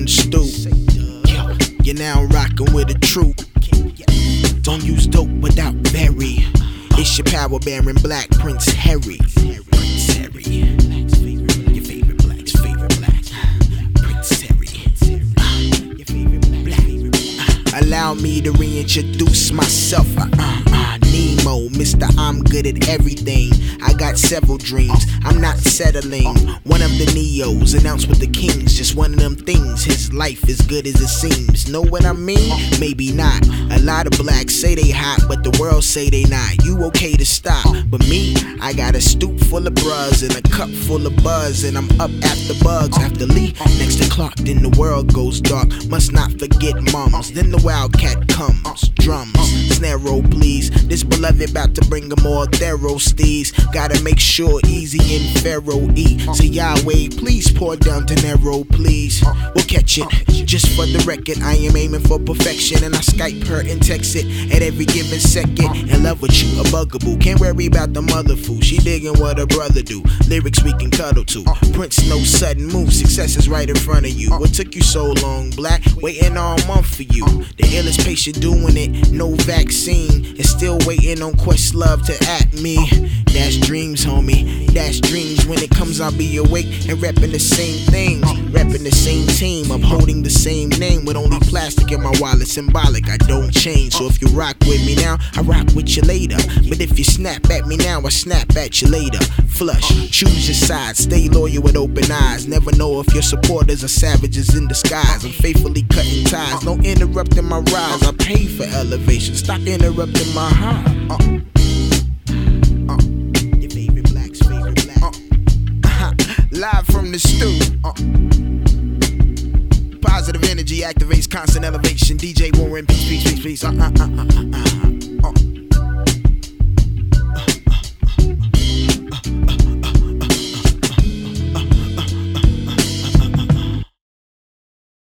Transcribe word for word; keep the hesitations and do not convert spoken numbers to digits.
from the stoop. Yo, you're now rocking with a troop. Don't use dope without Barry. It's your power bearing Black Prince Harry. Prince Harry. Your favorite Black's favorite Black. Prince Harry. Your favorite Black. Allow me to reintroduce myself. Uh, uh, uh, Nemo, Mister I'm good at everything. I got several dreams, I'm not settling. One of the Neos, announced with the kings. Just one of them things, his life is good as it seems. Know what I mean? Maybe not. A lot of blacks say they hot, but the world say they not. You okay to stop, but me, I got a stoop full of bras and a cup full of buzz. And I'm up after bugs, after Lee, next to Clark. Then the world goes dark, must not forget mums. Then the wildcat comes, drums, snare roll please. This beloved about to bring them all thorough steez. Gotta make sure Easy and Pharaoh eat. So Yahweh, please pour down dinero, please. We'll catch it. Just for the record, I am aiming for perfection, and I Skype her and text it at every given second. In love with you, a bugaboo. Can't worry about the mother fool. She digging what her brother do. Lyrics we can cuddle to. Prince, no sudden move. Success is right in front of you. What took you so long, Black? Waiting all month for you. The illest patient doing it. No vaccine. And still waiting on Questlove to at me. That's dreams, homie. That's dreams. When it comes, I'll be awake and repping the same things. Repping the same team. I'm holding the same name with only plastic in my wallet. Symbolic, I don't change. So if you rock with me now, I rock with you later. But if you snap at me now, I snap at you later. Flush, choose your side. Stay loyal with open eyes. Never know if your supporters are savages in disguise. I'm faithfully cutting ties. No interrupting my rise. I pay for elevation. Stop interrupting my high. Uh. Live from the stoop. Uh. Positive energy activates constant elevation. D J Warren, peace, peace, peace, peace. Uh, uh, uh, uh, uh, uh.